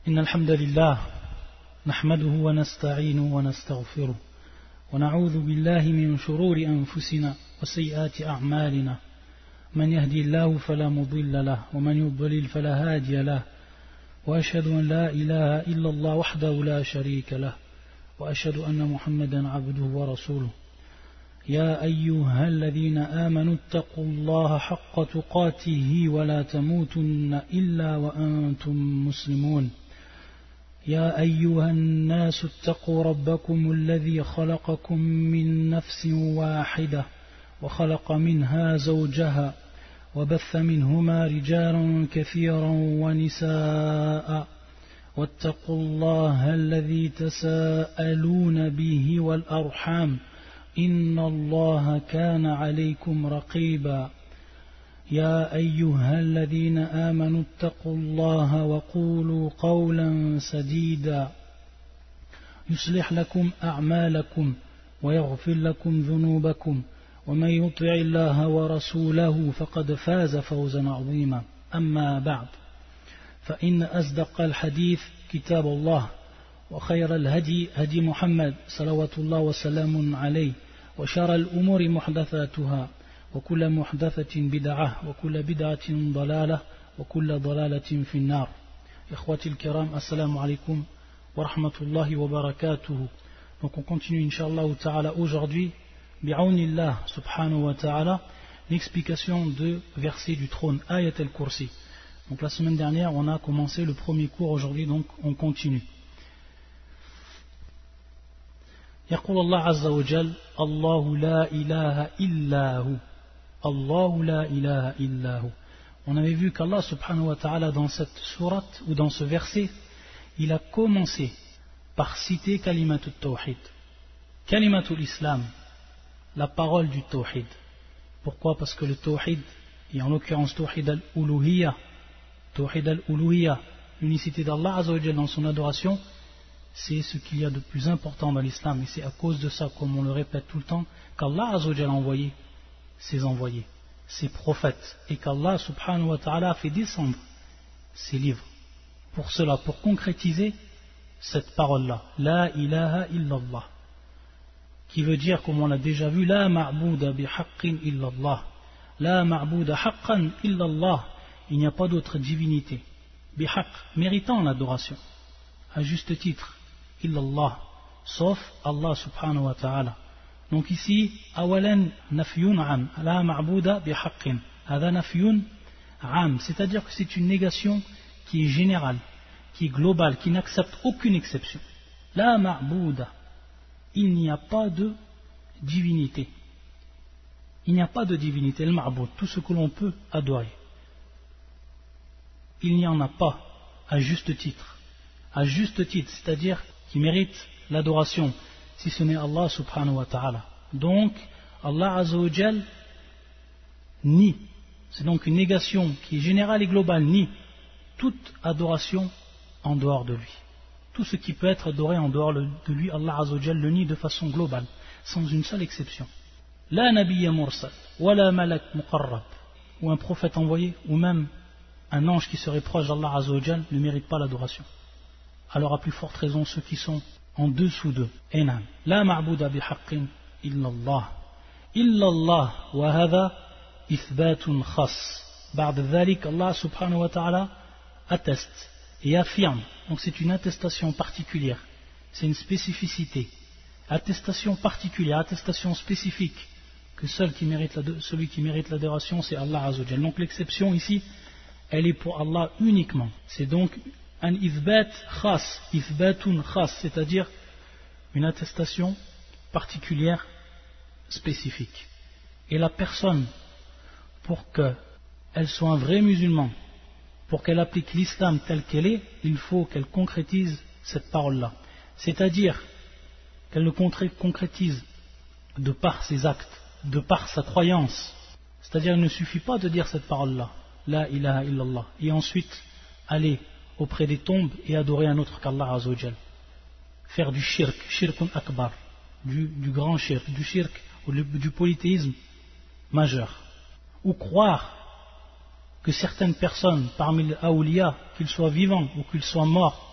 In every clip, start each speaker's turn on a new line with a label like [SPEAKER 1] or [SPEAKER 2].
[SPEAKER 1] إن الحمد لله نحمده ونستعينه ونستغفره ونعوذ بالله من شرور أنفسنا وسيئات أعمالنا من يهدي الله فلا مضل له ومن يضلل فلا هادي له وأشهد أن لا إله إلا الله وحده لا شريك له وأشهد أن محمدا عبده ورسوله يا أيها الذين آمنوا اتقوا الله حق تقاته ولا تموتن إلا وأنتم مسلمون يا أيها الناس اتقوا ربكم الذي خلقكم من نفس واحدة وخلق منها زوجها وبث منهما رجالا كثيرا ونساء واتقوا الله الذي تساءلون به والأرحام إن الله كان عليكم رقيبا يا أيها الذين آمنوا اتقوا الله وقولوا قولا سديدا يصلح لكم أعمالكم ويغفر لكم ذنوبكم ومن يطع الله ورسوله فقد فاز فوزا عظيما أما بعد فإن أصدق الحديث كتاب الله وخير الهدي هدي محمد صلوات الله وسلام عليه وشر الأمور محدثاتها وكل محدثة بدعة وكل بدعة ضلالة وكل ضلالة في النار إخوتي الكرام السلام عليكم ورحمة الله وبركاته. Donc on continue Inch'Allah Ta'ala aujourd'hui bi'awnillah subhanahu wa ta'ala l'explication de verset du trône Ayat al-Kursi. Donc la semaine dernière on a commencé le premier cours, aujourd'hui donc on continue. يقول الله عز وجل الله لا إله إلا هو الله لا إله إلا هو. On avait vu qu'Allah subhanahu wa ta'ala dans cette sourate ou dans ce verset il a commencé par citer kalimatul tawhid, kalimatul islam, la parole du tawhid. Pourquoi? Parce que le tawhid, et en l'occurrence tawhid al-uluhiyya, l'unicité d'Allah azza wa jalla dans son adoration, c'est ce qu'il y a de plus important dans l'islam, et c'est à cause de ça, comme on le répète tout le temps, qu'Allah azza wa jalla a envoyé ses envoyés, ses prophètes, et qu'Allah subhanahu wa ta'ala a fait descendre ses livres pour cela, pour concrétiser cette parole-là, la ilaha illallah, qui veut dire, comme on l'a déjà vu, la ma'bouda bihaqqin illallah, la ma'bouda haqqan illallah, il n'y a pas d'autre divinité bihaq, méritant l'adoration à juste titre, illallah, sauf Allah subhanahu wa ta'ala. Donc ici, awalan nafyun am, la ma'bouda bihaqqin, hada nafyun am, c'est-à-dire que c'est une négation qui est générale, qui est globale, qui n'accepte aucune exception. La ma'bouda, il n'y a pas de divinité. Il n'y a pas de divinité, le ma'boud, tout ce que l'on peut adorer. Il n'y en a pas à juste titre. À juste titre, c'est-à-dire qui mérite l'adoration, si ce n'est Allah subhanahu wa ta'ala. Donc, Allah azza wa jal nie, c'est donc une négation qui est générale et globale, nie toute adoration en dehors de lui. Tout ce qui peut être adoré en dehors de lui, Allah azza wa jal le nie de façon globale, sans une seule exception. La nabiyya mursal, wa la malak muqarrab, ou un prophète envoyé, ou même un ange qui serait proche d'Allah azza wa jal ne mérite pas l'adoration. Alors à plus forte raison ceux qui sont en dessous d'eux. Enam. La ma'bouda bihaqqin illallah. Illallah wa hadha ithbatun khas. Ba'd dhalik Allah subhanahu wa ta'ala atteste et affirme. Donc c'est une attestation particulière. C'est une spécificité. Attestation particulière, attestation spécifique. Que celui qui mérite l'adoration c'est Allah azza wa jal. Donc l'exception ici elle est pour Allah uniquement. C'est donc un ithbat khas, ithbatun khas, c'est-à-dire une attestation particulière, spécifique. Et la personne, pour qu'elle soit un vrai musulman, pour qu'elle applique l'islam tel qu'elle est, il faut qu'elle concrétise cette parole-là. C'est-à-dire qu'elle le concrétise de par ses actes, de par sa croyance. C'est-à-dire qu'il ne suffit pas de dire cette parole-là, la ilaha illallah, et ensuite aller auprès des tombes et adorer un autre qu'Allah azza wa jal. Faire du shirk, shirkun akbar, du grand shirk, du shirk ou du polythéisme majeur. Ou croire que certaines personnes parmi les awliya, qu'ils soient vivants ou qu'ils soient morts,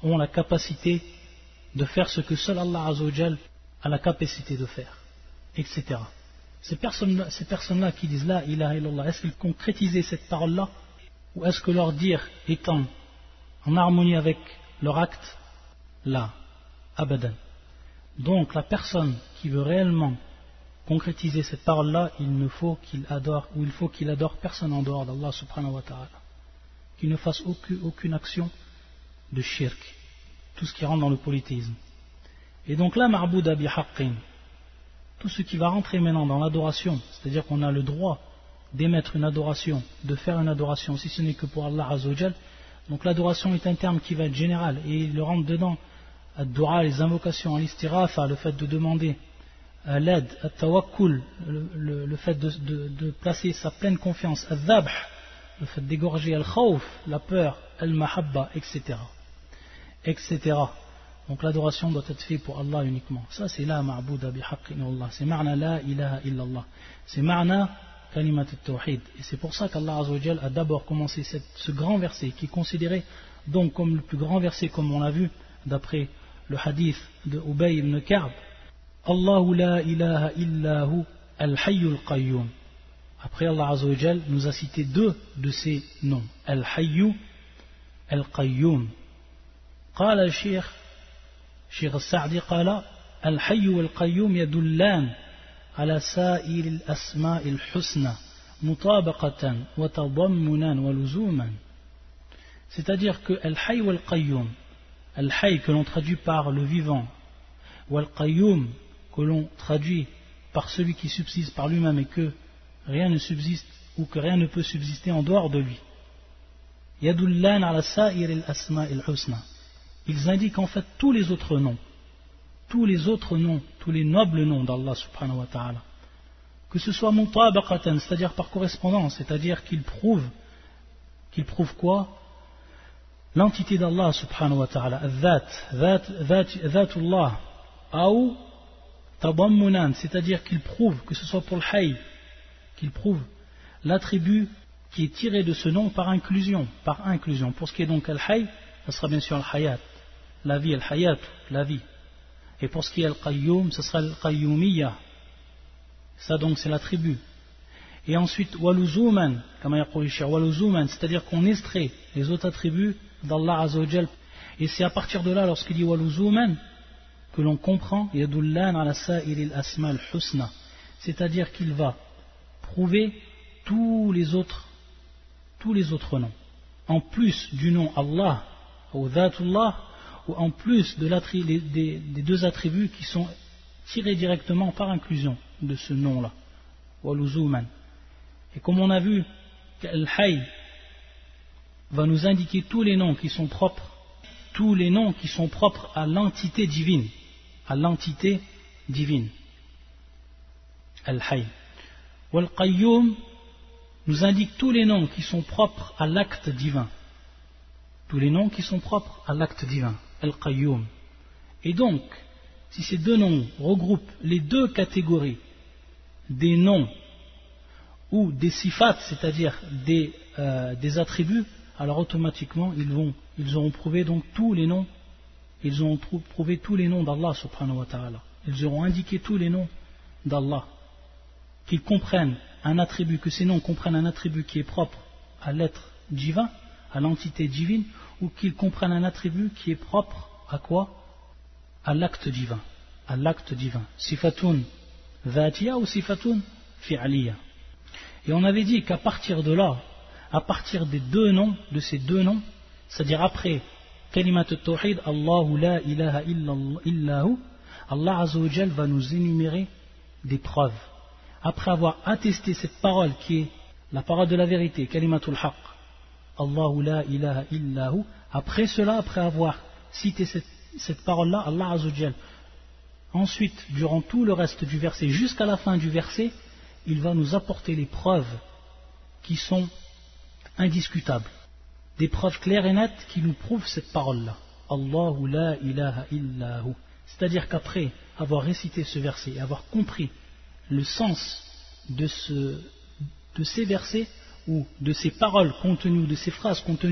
[SPEAKER 1] ont la capacité de faire ce que seul Allah Azza wa Jal a la capacité de faire, etc. Ces personnes-là qui disent La ilaha illallah, est-ce qu'ils concrétisaient cette parole-là, ou est-ce que leur dire étant en harmonie avec leur acte? Là, abadan. Donc la personne qui veut réellement concrétiser cette parole-là, il faut qu'il adore personne en dehors d'Allah subhanahu wa ta'ala, qu'il ne fasse aucune action de shirk, tout ce qui rentre dans le polythéisme. Et donc là, ma'bouda bihaqqin, tout ce qui va rentrer maintenant dans l'adoration, c'est-à-dire qu'on a le droit d'émettre une adoration, de faire une adoration, si ce n'est que pour Allah Azza wa Jal. Donc l'adoration est un terme qui va être général, et il rentre dedans ad-dua, les invocations, l'istirafa, le fait de demander l'aide, at-tawakkul, le fait de placer sa pleine confiance, al-dhabh, le fait d'égorger, al-khawf, la peur, al-mahabba, etc. etc. Donc l'adoration doit être faite pour Allah uniquement. Ça c'est la ma'bouda bihaqqin Allah. C'est ma'na la ilaha illallah. C'est ma'na kalimat al-tawhid. Et c'est pour ça qu'Allah Azza wa Jal a d'abord commencé ce grand verset qui est considéré donc comme le plus grand verset, comme on l'a vu d'après le hadith de Ubay ibn Ka'b. Allahu la ilaha illahu al-hayyul qayyum. Après Allah Azza wa Jal nous a cité deux de ces noms, al-hayyu, al-qayyum. قال الشيخ السعدي قال الحي والقيوم يدلان على سائر الأسماء الحسنى مطابقة وتضمنا ولزوما. C'est-à-dire que al-hayy wal-qayyum, al-hayy que l'on traduit par le vivant, wal-qayyum que l'on traduit par celui qui subsiste par lui-même et que rien ne subsiste ou que rien ne peut subsister en dehors de lui. Yadullan ala sa'ir al-asma' al-husna. Ils indiquent en fait tous les autres noms, tous les nobles noms d'Allah subhanahu wa ta'ala, que ce soit mutabaqatan, c'est-à-dire par correspondance, c'est-à-dire qu'ils prouvent quoi? L'entité d'Allah subhanahu wa ta'ala, dhatullah, ou tadammunan, c'est-à-dire qu'ils prouvent, que ce soit pour le hayy, qu'ils prouvent l'attribut qui est tiré de ce nom par inclusion. Pour ce qui est donc al-hayy, ça sera bien sûr al-hayat, la vie, al-hayat, la vie. Et pour ce qui est al-qayyum, ce sera al-qayyumiyya. Ça donc c'est l'attribut. Et ensuite, waluzuman, c'est-à-dire qu'on extrait les autres attributs d'Allah Azza wa Jal. Et c'est à partir de là, lorsqu'il dit waluzuman, que l'on comprend yadullan ala sa'iril asma al-husna, c'est-à-dire qu'il va prouver tous les autres noms. En plus du nom Allah, ou Dhatullah, ou en plus des deux attributs qui sont tirés directement par inclusion de ce nom-là, waluzuman. Et comme on a vu, Al-Hayy va nous indiquer tous les noms qui sont propres à l'entité divine, Al-Hayy. Wal-Qayyum nous indique tous les noms qui sont propres à l'acte divin. Al-Qayyum. Et donc, si ces deux noms regroupent les deux catégories des noms ou des sifat, c'est-à-dire des attributs, alors automatiquement ils auront prouvé donc tous les noms, d'Allah subhanahu wa ta'ala. Ils auront indiqué tous les noms d'Allah, qu'ils comprennent un attribut, que ces noms comprennent un attribut qui est propre à l'être divin, à l'entité divine, ou qu'ils comprennent un attribut qui est propre à quoi? À l'acte divin. Sifatun dhatiya ou sifatun fi'aliya. Et on avait dit qu'à partir de là, à partir de ces deux noms, c'est-à-dire après kalimat al-tawhid, Allahu la ilaha illahu, Allah Azza wa Jal va nous énumérer des preuves. Après avoir attesté cette parole qui est la parole de la vérité, kalimatul haqq, Allahu la ilaha illahu, après cela, après avoir cité cette parole-là, Allah Azza wa Jal, ensuite, durant tout le reste du verset, jusqu'à la fin du verset, il va nous apporter les preuves qui sont indiscutables, des preuves claires et nettes qui nous prouvent cette parole-là, Allahu la ilaha illahu. C'est-à-dire qu'après avoir récité ce verset et avoir compris le sens de ces versets ou de ces paroles contenues, de ces phrases contenues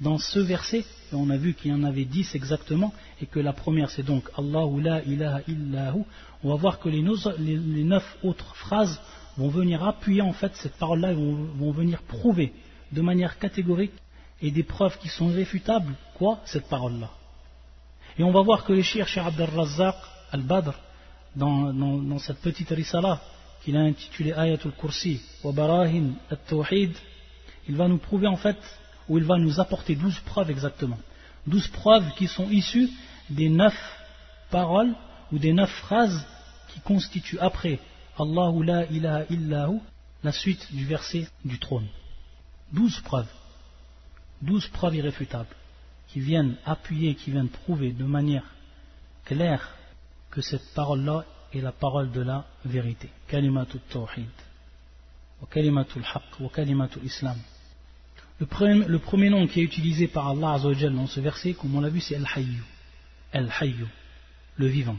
[SPEAKER 1] dans ce verset, on a vu qu'il y en avait 10 exactement, et que la première c'est donc Allahu la ilaha illahu, on va voir que les 9 autres phrases vont venir appuyer en fait cette parole-là, et vont venir prouver de manière catégorique et des preuves qui sont irréfutables, quoi, cette parole-là. Et on va voir que le Cheikh Abdel Razzaq al-Badr, dans cette petite risala qu'il a intitulée Ayatul Kursi wa Barahin at-Tawhid, il va nous prouver en fait, ou il va nous apporter 12 preuves exactement. 12 preuves qui sont issues des 9 paroles ou des 9 phrases qui constituent après Allahu la ilaha illahu la suite du verset du trône. 12 preuves. 12 preuves irréfutables qui viennent appuyer, qui viennent prouver de manière claire que cette parole-là est la parole de la vérité. Kalimatul Tawhid, wa Kalimatul Haqq, wa Kalimatul Islam. Le premier nom qui est utilisé par Allah Azza wa Jalla dans ce verset, comme on l'a vu, c'est Al-Hayyu. Al-Hayyu, le vivant.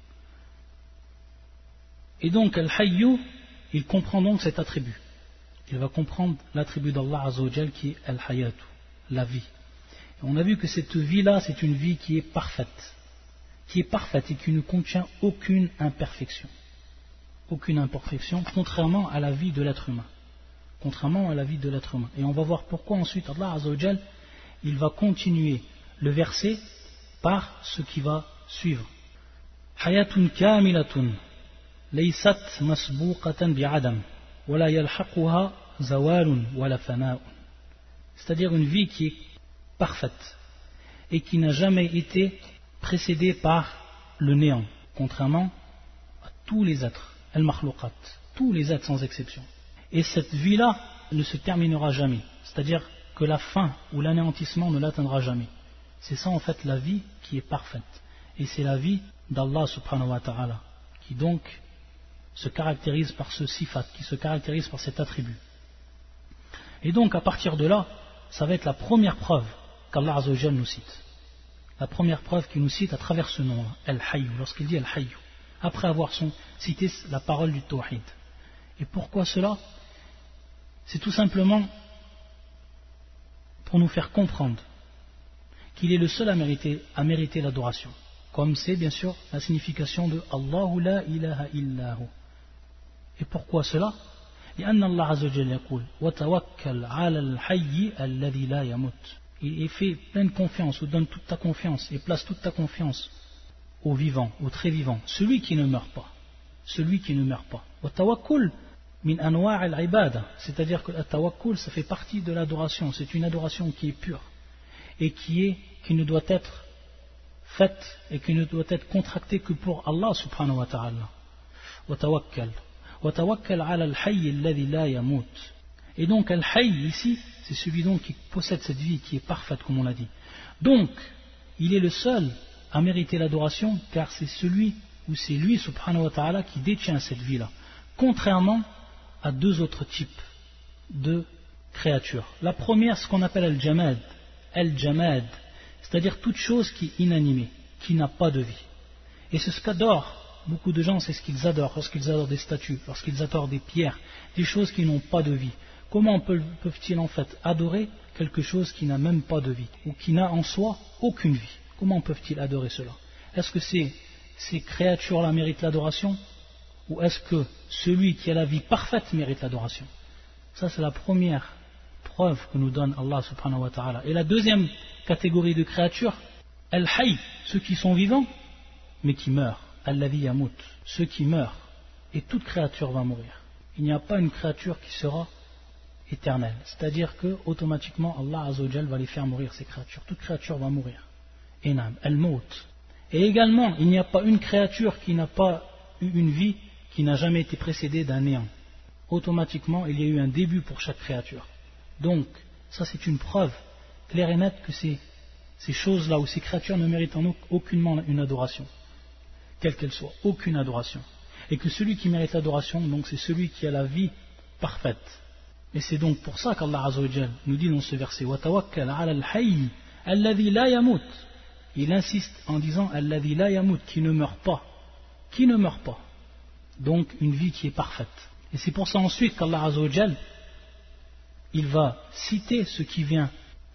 [SPEAKER 1] Et donc Al-Hayyu, il comprend donc cet attribut. Il va comprendre l'attribut d'Allah Azza wa Jalla qui est Al-Hayatu, la vie. Et on a vu que cette vie-là, c'est une vie qui est parfaite et qui ne contient aucune imperfection. Aucune imperfection, contrairement à la vie de l'être humain. Et on va voir pourquoi ensuite Allah Azza wa Jal, il va continuer le verset par ce qui va suivre. Hayatun kamilatun laysat masbuqatan bi'adam wala yalhaquha zawalun wala fana'un. C'est-à-dire une vie qui est parfaite et qui n'a jamais été précédée par le néant, contrairement à tous les êtres, al-makhluqat, tous les êtres sans exception. Et cette vie-là ne se terminera jamais, c'est-à-dire que la fin ou l'anéantissement ne l'atteindra jamais. C'est ça en fait la vie qui est parfaite. Et c'est la vie d'Allah subhanahu wa ta'ala, qui donc se caractérise par ce sifat, qui se caractérise par cet attribut. Et donc à partir de là, ça va être la première preuve qu'Allah Azza wa Jalla nous cite. La première preuve qu'il nous cite à travers ce nom-là, Al-Hayyu, lorsqu'il dit Al-Hayyu, après avoir cité la parole du Tawhid. Et pourquoi cela? C'est tout simplement pour nous faire comprendre qu'il est le seul à mériter l'adoration. Comme c'est bien sûr la signification de Allahu la ilaha illahu. Et pourquoi cela? لأن الله عز وجل يقول وتوكل على الحي الذي لا يموت. Et fais pleine confiance, ou donne toute ta confiance, et place toute ta confiance au vivant, au très vivant, celui qui ne meurt pas. Celui qui ne meurt pas. وتوكل min anwa' al-ibada, c'est-à-dire que le tawakkul, ça fait partie de l'adoration, c'est une adoration qui est pure et qui ne doit être faite et qui ne doit être contractée que pour Allah subhanahu wa ta'ala. Wa tawakkal ala al-hayy alladhi la yamut. Et donc al-hayy ici, c'est celui donc qui possède cette vie qui est parfaite comme on l'a dit. Donc, il est le seul à mériter l'adoration car c'est celui ou c'est lui subhanahu wa ta'ala qui détient cette vie-là. Contrairement à deux autres types de créatures. La première, ce qu'on appelle al-jamad, c'est-à-dire toute chose qui est inanimée, qui n'a pas de vie. Et c'est ce qu'adorent beaucoup de gens, c'est ce qu'ils adorent, lorsqu'ils adorent des statues, lorsqu'ils adorent des pierres, des choses qui n'ont pas de vie. Comment peuvent-ils en fait adorer quelque chose qui n'a même pas de vie, ou qui n'a en soi aucune vie? Comment peuvent-ils adorer cela? Est-ce que ces créatures-là méritent l'adoration? Ou est-ce que celui qui a la vie parfaite mérite l'adoration? Ça, c'est la première preuve que nous donne Allah subhanahu wa ta'ala. Et la deuxième catégorie de créatures, al-hayy, ceux qui sont vivants, mais qui meurent. Alladhi yamut, ceux qui meurent. Et toute créature va mourir. Il n'y a pas une créature qui sera éternelle. C'est-à-dire que, automatiquement, Allah Azza wa Jal va les faire mourir, ces créatures. Toute créature va mourir. Enam, al-maut. Et également, il n'y a pas une créature qui n'a pas eu une vie qui n'a jamais été précédé d'un néant. Automatiquement, il y a eu un début pour chaque créature. Donc, ça c'est une preuve claire et nette que ces choses-là ou ces créatures ne méritent en aucunement une adoration, quelle qu'elle soit, aucune adoration. Et que celui qui mérite l'adoration, donc c'est celui qui a la vie parfaite. Et c'est donc pour ça qu'Allah Azza wa Jal nous dit dans ce verset وَتَوَكَّلْ عَلَى الْحَيِّ الَّذِي لَا يَمُوتُ. Il insiste en disant الَّذِي لَا يَمُوتُ, qui ne meurt pas. Qui ne meurt pas. Donc une vie qui est parfaite. Et c'est pour ça ensuite qu'Allah Azza wa Jal, il va citer ce qui vient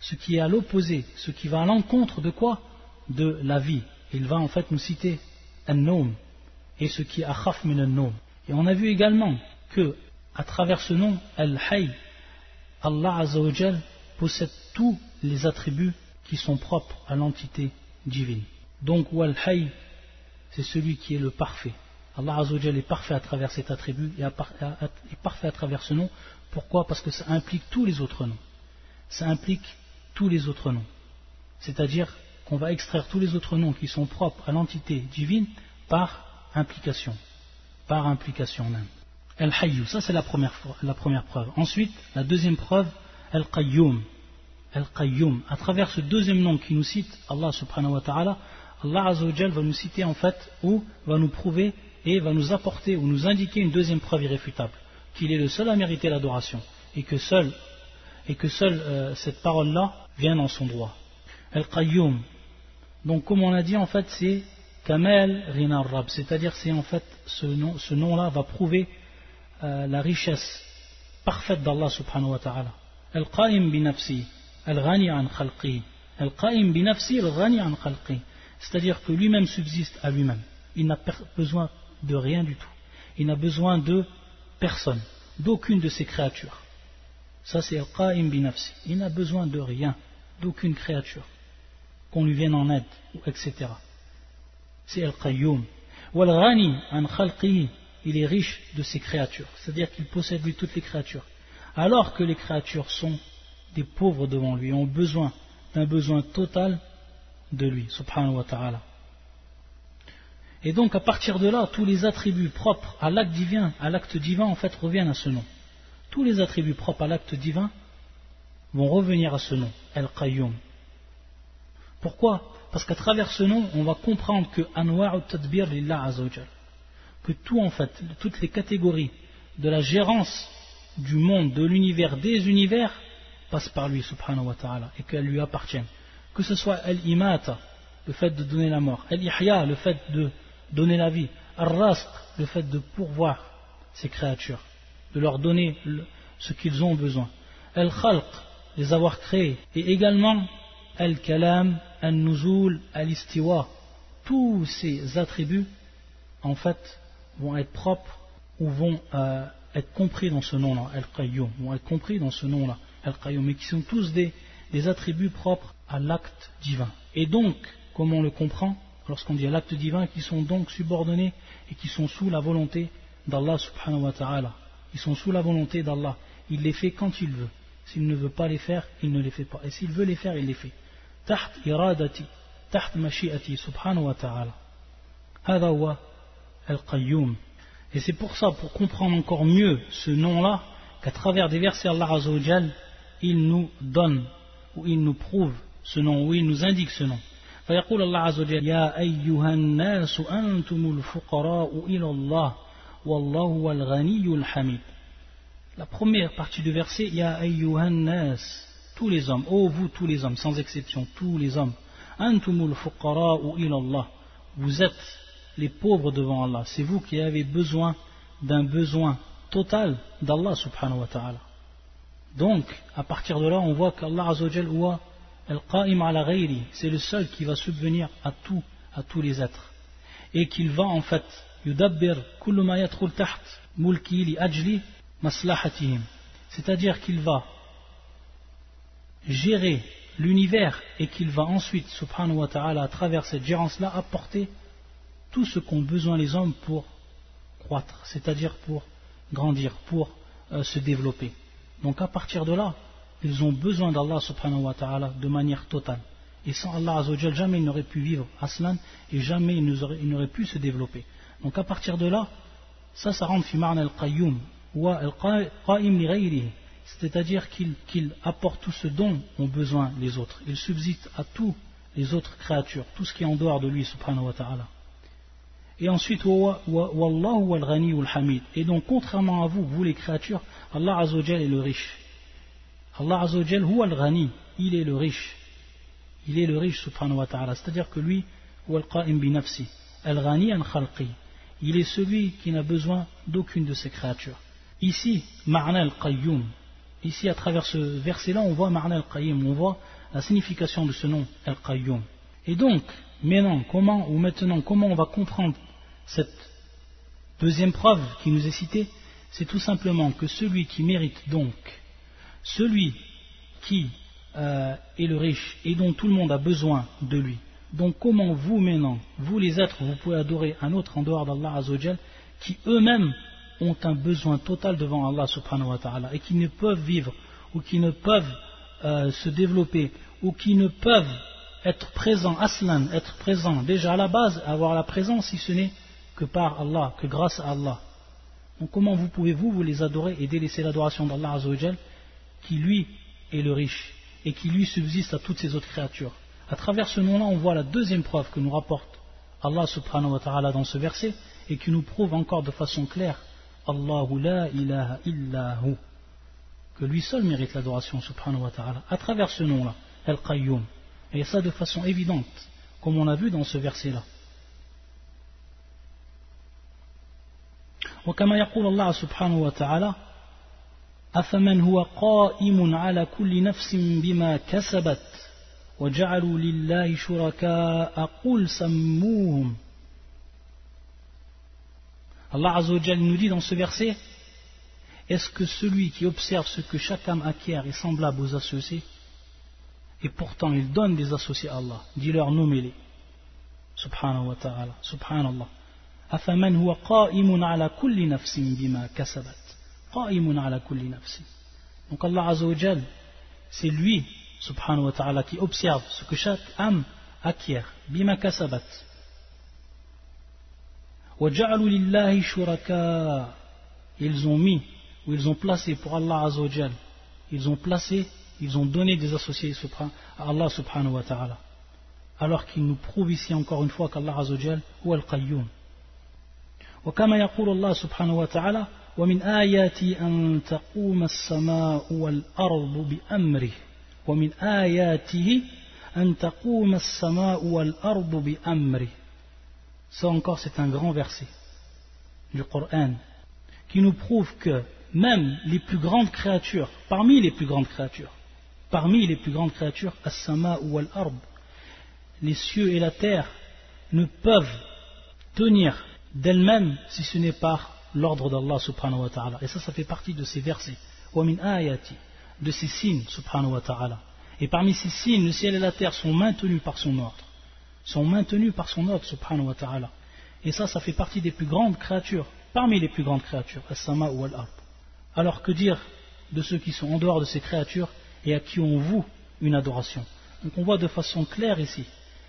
[SPEAKER 1] ce qui est à l'opposé, ce qui va à l'encontre de quoi? De la vie. Il va en fait nous citer An-Nawm et ce qui est Akhaf min An-Nawm. Et on a vu également que à travers ce nom Al-Hayy, Allah Azza wa Jal possède tous les attributs qui sont propres à l'entité divine. Donc Al-Hayy, c'est celui qui est le parfait. Allah Azza wa Jal est parfait à travers cet attribut et est parfait à travers ce nom. Pourquoi? Parce que ça implique tous les autres noms. Ça implique tous les autres noms. C'est-à-dire qu'on va extraire tous les autres noms qui sont propres à l'entité divine par implication. Par implication même. Al-Hayyu, ça c'est la première preuve. Ensuite, la deuxième preuve, Al-Qayyum. Al-Qayyum. À travers ce deuxième nom qui nous cite Allah subhanahu wa ta'ala, Allah Azza wa Jal va nous citer en fait, ou va nous prouver et va nous apporter ou nous indiquer une deuxième preuve irréfutable, qu'il est le seul à mériter l'adoration et que seule cette parole-là vient dans son droit. Al-Qayyum. Donc comme on a dit en fait c'est Kamal Rina Rab, c'est-à-dire c'est en fait ce nom-là va prouver la richesse parfaite d'Allah subhanahu wa ta'ala. Al-Qaim bi nafsi, al-Ghani an khalqi. Al-Qaim bi nafsi, al-Ghani an khalqi. C'est-à-dire que lui-même subsiste à lui-même. Il n'a besoin de rien du tout. Il n'a besoin de personne, d'aucune de ses créatures. Ça c'est Al-Qaim bi nafsi. Il n'a besoin de rien, d'aucune créature, qu'on lui vienne en aide, etc. C'est Al-Qayyum. Wal-Ghani an khalqihi. Il est riche de ses créatures, c'est-à-dire qu'il possède lui toutes les créatures, alors que les créatures sont des pauvres devant lui, ont besoin d'un besoin total de lui, subhanahu wa ta'ala. Et donc à partir de là, tous les attributs propres à l'acte divin en fait reviennent à ce nom. Tous les attributs propres à l'acte divin vont revenir à ce nom, Al-Qayyum. Pourquoi? Parce qu'à travers ce nom, on va comprendre que Anwa'u Tadbir Lillah Azza wa Jal, que tout en fait, toutes les catégories de la gérance du monde, de l'univers, des univers, passent par lui, subhanahu wa ta'ala, et qu'elles lui appartiennent. Que ce soit Al-Imata, le fait de donner la mort, Al-Ihya, le fait de donner la vie, Al-Rasq, le fait de pourvoir ces créatures, de leur donner ce qu'ils ont besoin, Al-Khalq, les avoir créés, et également Al-Kalam, Al-Nuzul, Al-Istiwa. Tous ces attributs, en fait, vont être propres ou vont être compris dans ce nom-là, Al-Qayyum, vont être compris dans ce nom-là, Al-Qayyum, mais qui sont tous des attributs propres à l'acte divin. Et donc, comme on le comprend, lorsqu'on dit à l'acte divin, qui sont donc subordonnés et qui sont sous la volonté d'Allah subhanahu wa ta'ala. Ils sont sous la volonté d'Allah. Il les fait quand il veut. S'il ne veut pas les faire, il ne les fait pas. Et s'il veut les faire, il les fait. Taht iradati, taht mashi'ati subhanahu wa ta'ala. Hada wa Al-Qayyum. Et c'est pour ça, pour comprendre encore mieux ce nom-là, qu'à travers des versets Allah Azza wa Jal, il nous donne, ou il nous prouve ce nom, ou il nous indique ce nom. فيقول الله عز وجل يا أيها الناس أنتم الفقراء إلى الله والله هو الغني الحميد. La première partie du verset, Ya ayyuhan nas, tous les hommes, ô vous tous les hommes, sans exception, tous les hommes, antumul fuqara'u ila Allah, vous êtes les pauvres devant Allah, c'est vous qui avez besoin d'un besoin total d'Allah subhanahu wa ta'ala. Donc, à partir de là, on voit qu'Allah Azza wa Jal huwa al-qa'im ala ghayri, c'est le seul qui va subvenir à tous les êtres. Et qu'il va en fait, yudabbir kullu ma yadkhul taht mulki li ajli maslahatihim. C'est-à-dire qu'il va gérer l'univers et qu'il va ensuite, subhanahu wa ta'ala, à travers cette gérance-là, apporter tout ce qu'ont besoin les hommes pour croître, c'est-à-dire pour grandir, pour se développer. Donc à partir de là, ils ont besoin d'Allah subhanahu wa ta'ala de manière totale. Et sans Allah Azza wa Jal, jamais ils n'auraient pu vivre aslan et jamais ils n'auraient pu se développer. Donc à partir de là, ça rentre fi ma'na al-qayyum wa al-qa'im li ghayrihi, c'est-à-dire qu'il apporte tout ce dont ont besoin les autres. Il subsiste à tous les autres créatures, tout ce qui est en dehors de lui subhanahu wa ta'ala. Et ensuite, wallahu wal-ghani wal-hamid. Et donc, contrairement à vous, vous les créatures, Allah Azza wa Jal est le riche. Allah Azza wa Jal huwa al-ghani, il est le riche. Il est le riche subhanahu wa ta'ala. C'est-à-dire que lui, huwa al-qa'im bi nafsi, al-ghani an khalqi. Il est celui qui n'a besoin d'aucune de ses créatures. Ici, ma'na al-qayyum ici à travers ce verset-là, on voit Ma'na al-Qayyum, on voit la signification de ce nom, Al-Qayyum. Et donc, maintenant, comment on va comprendre cette deuxième preuve qui nous est citée? C'est tout simplement que celui qui mérite donc, celui qui est le riche et dont tout le monde a besoin de lui. Donc comment vous maintenant, vous les êtres, vous pouvez adorer un autre en dehors d'Allah Azzawajal qui eux-mêmes ont un besoin total devant Allah subhanahu wa ta'ala et qui ne peuvent vivre ou qui ne peuvent se développer ou qui ne peuvent être présents, aslan, être présents déjà à la base, avoir la présence si ce n'est que par Allah, que grâce à Allah. Donc comment vous pouvez-vous les adorer et délaisser l'adoration d'Allah Azzawajal qui lui est le riche et qui lui subsiste à toutes ces autres créatures? À travers ce nom-là, on voit la deuxième preuve que nous rapporte Allah subhanahu wa ta'ala dans ce verset et qui nous prouve encore de façon claire Allahu la ilaha illahu, que lui seul mérite l'adoration subhanahu wa ta'ala à travers ce nom-là, Al-Qayyum, et ça de façon évidente comme on a vu dans ce verset-là. وكما يقول الله سبحانه وتعالى أفمن هو قائم على كل نفس بما كسبت وجعلوا لله شركاء قل سموهم. Allah Azzawajal nous dit dans ce verset, est-ce que celui qui observe ce que chaque âme acquiert est semblable aux associés et pourtant il donne des associés à Allah? Dis-leur, nommez-les. Subhanahu wa ta'ala, subhanallah. أفمن هو قائم على كل نفس بما كسبت قائم على كل نفس. Donc Allah Azzawajal, c'est lui subhanahu wa ta'ala qui observe ce que chaque âme acquiert, bima kasabat. وَجَعَلُوا لِلَّهِ شُرَكَاءَ, ils ont mis ou ils ont placé pour Allah Azzawajal, ils ont donné des associés à Allah subhanahu wa ta'ala, alors qu'il nous prouve ici encore une fois qu'Allah Azzawajal huwa al-Qayyum. وكما يقول الله سبحانه وتعالى ومن آياته أن تقوم السماء والأرض بأمره ومن آياته أن تقوم السماء والأرض بأمره. Ça encore c'est un grand verset du Coran qui nous prouve que même les plus grandes créatures, parmi les plus grandes créatures, as-sama ou al-ard, les cieux et la terre ne peuvent tenir d'elles-mêmes si ce n'est par l'ordre d'Allah subhanahu wa ta'ala. Et ça fait partie de ces versets, wa min ayati, de ces signes subhanahu wa ta'ala. Et parmi ces signes, le ciel et la terre sont maintenus par son ordre, subhanahu wa ta'ala. Et ça fait partie des plus grandes créatures, parmi les plus grandes créatures, as-sama ou al-ard. Alors que dire de ceux qui sont en dehors de ces créatures et à qui on voue une adoration? Donc on voit de façon claire ici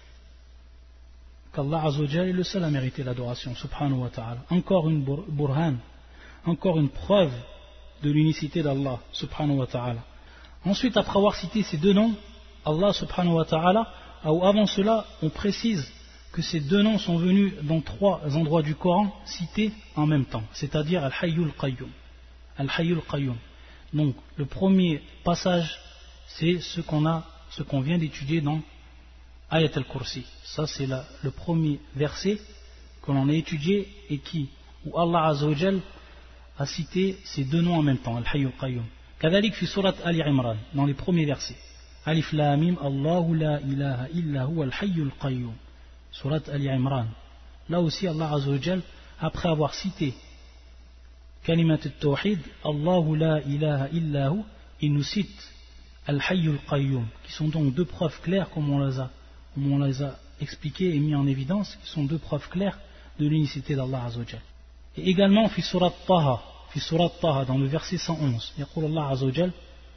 [SPEAKER 1] qu'Allah Azzawajal est le seul à mériter l'adoration, subhanahu wa ta'ala. Encore une burhan, encore une preuve de l'unicité d'Allah, subhanahu wa ta'ala. Ensuite, après avoir cité ces deux noms, Allah subhanahu wa ta'ala, ou avant cela, on précise que ces deux noms sont venus dans trois endroits du Coran cités en même temps, c'est-à-dire Al-Hayyul Qayyum. Al-Hayyul Qayyum. Donc, le premier passage, c'est ce qu'on vient d'étudier dans Ayat al-Kursi. Ça c'est le premier verset que l'on a étudié et où Allah Azzawajal a cité ces deux noms en même temps, Al-Hayyul Qayyum. Kadhalik fi surat Ali Imran, dans les premiers versets. Alif Lam Mim, Allahu la ilaha illa huwa al-Hayyul Qayyum. Surat Ali Imran. Là aussi Allah Azzawajal, après avoir cité Kalimat al-Tawhid, Allahu la ilaha illa hu, il nous cite Al-Hayyul Qayyum, qui sont donc deux preuves claires comme on les a expliquées et mis en évidence, qui sont deux preuves claires de l'unicité d'Allah Azzawajal. Et également, fi surat Taha, dans le verset 111, يقول Allah Azzawajal,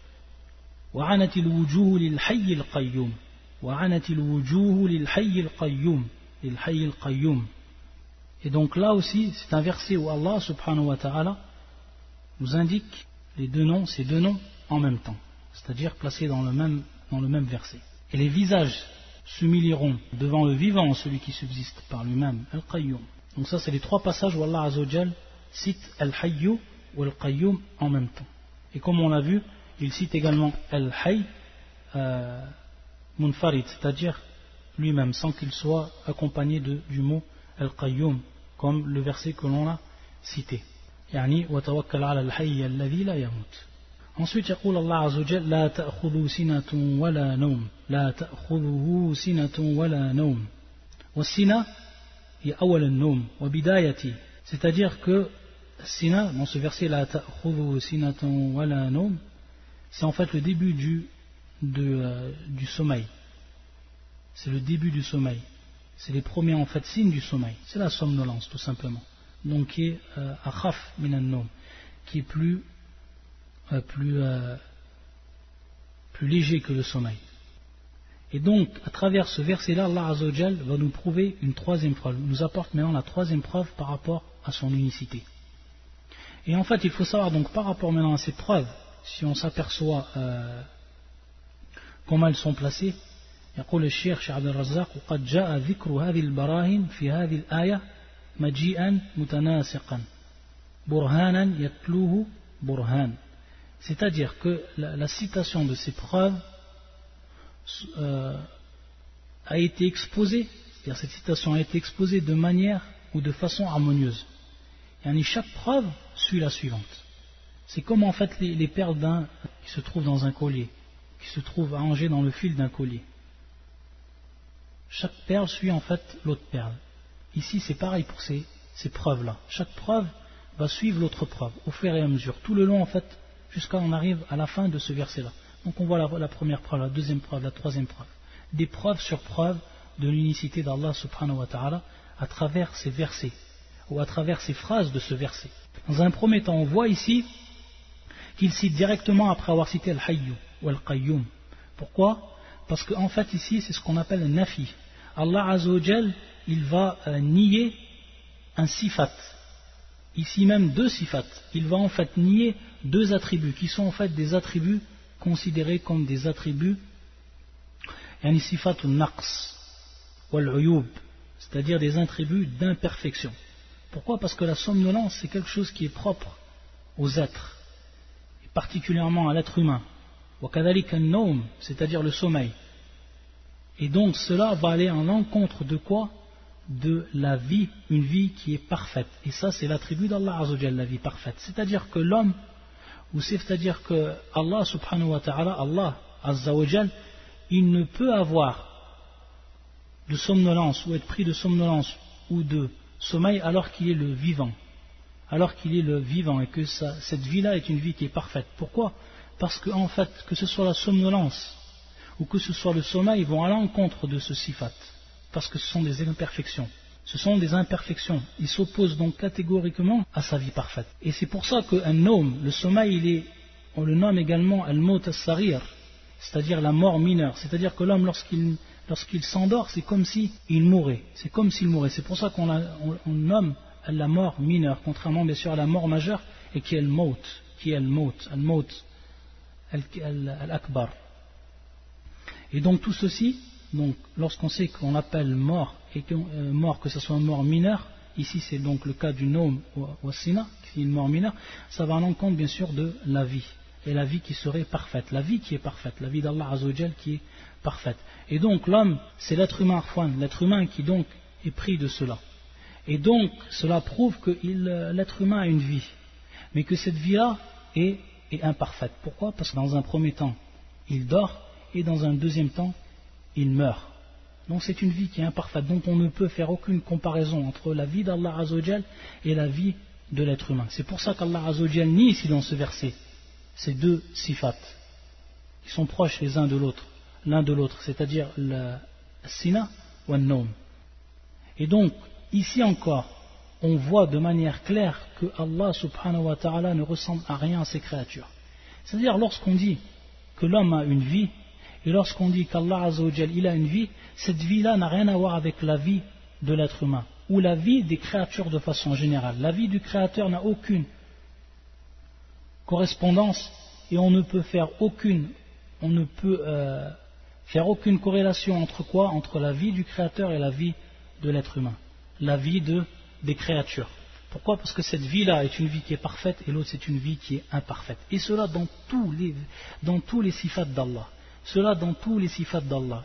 [SPEAKER 1] وعنت الوجوه للحي القيوم, وعنت الوجوه للحي القيوم, للحي القيوم. Et donc là aussi, c'est un verset où Allah subhanahu wa ta'ala nous indique ces deux noms en même temps, c'est-à-dire placés dans le même verset. Et les visages s'humilieront devant le vivant, celui qui subsiste par lui-même, Al-Qayyum. Donc ça c'est les trois passages où Allah Azzawajal cite Al-Hayyu ou Al-Qayyum en même temps. Et comme on l'a vu, il cite également Al-Hayy Munfarid, c'est-à-dire lui-même, sans qu'il soit accompagné du mot Al-Qayyum, comme le verset que l'on a cité. Yani, wa tawakkal ala al-hayy alladhi la yamut. Ensuite, يقول الله عز وجل لا تأخذه سنة ولا نوم لا تأخذه سنة ولا نوم والسنة هي أول النوم وبدايته, c'est-à-dire que sina, dans ce verset لا تأخذه سنة ولا نوم, c'est en fait le début du sommeil. C'est le début du sommeil. C'est les premiers en fait signes du sommeil. C'est la somnolence tout simplement. Donc qui est akhaf minan nom, qui est plus léger que le sommeil. Et donc, à travers ce verset-là, Allah Azza wa Jal va nous prouver une troisième preuve. Il nous apporte maintenant la troisième preuve par rapport à son unicité. Et en fait, il faut savoir donc par rapport maintenant à ces preuves, si on s'aperçoit comment elles sont placées, يقول الشيخ عبد الرزاق وقد جاء ذكر هذه البراهين في هذه الآية مجيئا متناسقا برهانا يتلوه برهان. C'est-à-dire que la citation de ces preuves a été exposée, c'est-à-dire cette citation a été exposée de manière ou de façon harmonieuse. Et chaque preuve suit la suivante. C'est comme en fait les perles d'un qui se trouvent dans un collier, qui se trouvent arrangées dans le fil d'un collier. Chaque perle suit en fait l'autre perle. Ici c'est pareil pour ces preuves-là. Chaque preuve va suivre l'autre preuve au fur et à mesure, tout le long en fait, jusqu'à on arrive à la fin de ce verset-là. Donc on voit la première preuve, la deuxième preuve, la troisième preuve. Des preuves sur preuves de l'unicité d'Allah subhanahu wa ta'ala à travers ces versets, ou à travers ces phrases de ce verset. Dans un premier temps, on voit ici qu'il cite directement après avoir cité Al-Hayyu ou Al-Qayyum. Pourquoi? Parce qu'en fait ici c'est ce qu'on appelle un nafi. Allah Azza wa Jal, il va nier un sifat. Ici même deux sifat. Il va en fait nier deux attributs qui sont en fait des attributs considérés comme des attributs yani sifatun naqs wal uyub, c'est-à-dire des attributs d'imperfection. Pourquoi? Parce que la somnolence c'est quelque chose qui est propre aux êtres, et particulièrement à l'être humain. وكذلك النوم, c'est-à-dire le sommeil. Et donc cela va aller en l'encontre de quoi? De la vie, une vie qui est parfaite. Et ça c'est l'attribut d'Allah Azza wa Jalla, la vie parfaite. C'est-à-dire que l'homme, ou c'est-à-dire que Allah subhanahu wa ta'ala, Allah Azza wa Jalla, il ne peut avoir de somnolence ou être pris de somnolence ou de sommeil alors qu'il est le vivant. Alors qu'il est le vivant et que cette vie-là est une vie qui est parfaite. Pourquoi? Parce que en fait, que ce soit la somnolence ou que ce soit le sommeil, ils vont à l'encontre de ce sifat. Parce que ce sont des imperfections. Ce sont des imperfections. Ils s'opposent donc catégoriquement à sa vie parfaite. Et c'est pour ça qu'un nom, le sommeil, on le nomme également al-maut as-saghir, c'est-à-dire la mort mineure. C'est-à-dire que l'homme, lorsqu'il s'endort, c'est comme s'il mourait. C'est comme s'il mourait. C'est pour ça qu'on nomme la mort mineure, contrairement bien sûr à la mort majeure, et qui est le maut, al-maut al-akbar. Et donc tout ceci, donc lorsqu'on sait qu'on appelle mort, et mort que ce soit une mort mineure, ici c'est donc le cas du nom ou sina, qui est une mort mineure, ça va en l'encontre bien sûr de la vie, et la vie qui serait parfaite, la vie qui est parfaite, la vie d'Allah Azza wa Jal qui est parfaite. Et donc l'homme, c'est l'être humain arfouan, l'être humain qui donc est pris de cela. Et donc cela prouve que l'être humain a une vie, mais que cette vie-là est imparfaite. Pourquoi? Parce que dans un premier temps, il dort, et dans un deuxième temps, il meurt. Donc c'est une vie qui est imparfaite. Donc on ne peut faire aucune comparaison entre la vie d'Allah Azza wa Jal et la vie de l'être humain. C'est pour ça qu'Allah Azza wa Jal nie ici dans ce verset ces deux sifat qui sont proches les uns de l'autre, c'est-à-dire le sina ou le nom. Et donc ici encore, on voit de manière claire que Allah subhanahu wa ta'ala ne ressemble à rien à ses créatures. C'est-à-dire lorsqu'on dit que l'homme a une vie, et lorsqu'on dit qu'Allah Azza wa Jal, il a une vie, cette vie-là n'a rien à voir avec la vie de l'être humain, ou la vie des créatures de façon générale. La vie du Créateur n'a aucune correspondance, et on ne peut faire aucune corrélation entre quoi? Entre la vie du Créateur et la vie de l'être humain, la vie des créatures. Pourquoi? Parce que cette vie-là est une vie qui est parfaite, et l'autre c'est une vie qui est imparfaite. Et cela dans tous les sifats d'Allah. Cela dans tous les sifats d'Allah.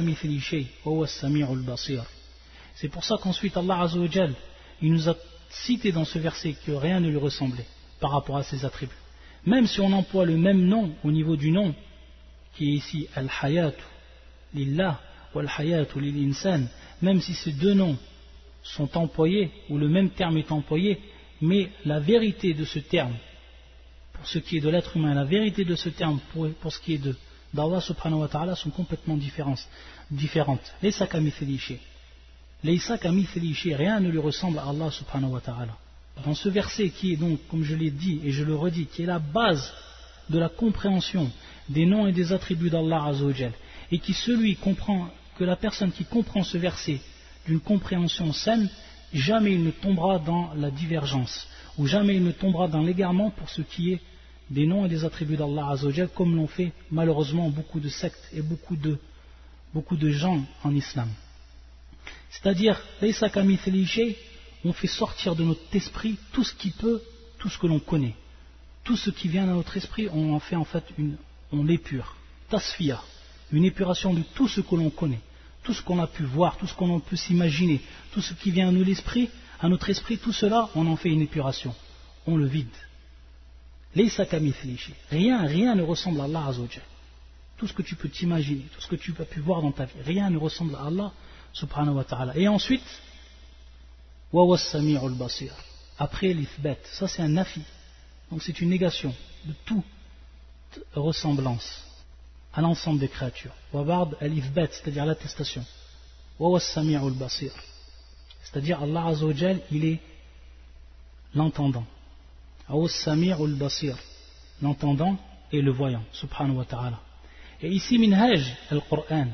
[SPEAKER 1] C'est pour ça qu'ensuite Allah Azza wa Jal, il nous a cité dans ce verset que rien ne lui ressemblait par rapport à ses attributs. même si on emploie le même nom au niveau du nom, qui est ici Al-Hayat Lillah ou Al-Hayat Lil-Insan, même si ces deux noms sont employés, ou le même terme est employé, mais la vérité de ce terme, pour ce qui est de l'être humain, la vérité de ce terme pour ce qui est d'Allah subhanahu wa ta'ala sont complètement différentes. Laysa kamithlihi shay. Laysa kamithlihi shay, rien ne lui ressemble à Allah subhanahu wa ta'ala. Dans ce verset qui est donc, comme je l'ai dit et je le redis, qui est la base de la compréhension des noms et des attributs d'Allah Azza wa Jal, et que la personne qui comprend ce verset d'une compréhension saine, jamais il ne tombera dans la divergence, ou jamais il ne tombera dans l'égarement pour ce qui est des noms et des attributs d'Allah Azza wa Jal, comme l'ont fait malheureusement beaucoup de sectes et beaucoup de gens en islam. C'est-à-dire, laysa kamithlihi shay, on fait sortir de notre esprit tout ce que l'on connaît. Tout ce qui vient dans notre esprit, on en fait on l'épure. Tasfiya, une épuration de tout ce que l'on connaît, tout ce qu'on a pu voir, tout ce qu'on peut s'imaginer, tout ce qui vient à notre esprit, tout cela, on en fait une épuration. On le vide. Laysa kamithlihi shay. Rien ne ressemble à Allah Azza wa Jal. Tout ce que tu peux t'imaginer, tout ce que tu as pu voir dans ta vie, rien ne ressemble à Allah subhanahu wa ta'ala. Et ensuite, wa huwa as-sami'ul basir. Après l'ithbat, ça c'est un nafi. Donc c'est une négation de toute ressemblance à l'ensemble des créatures. Wa ba'd al-ithbat, c'est-à-dire l'attestation. Wa huwa as-sami'ul basir. C'est-à-dire Allah Azza wa Jal, il est l'entendant. Wa huwa as-sami'ul basir. L'entendant et le voyant, subhanahu wa ta'ala. Et ici, minhaj al-Qur'an,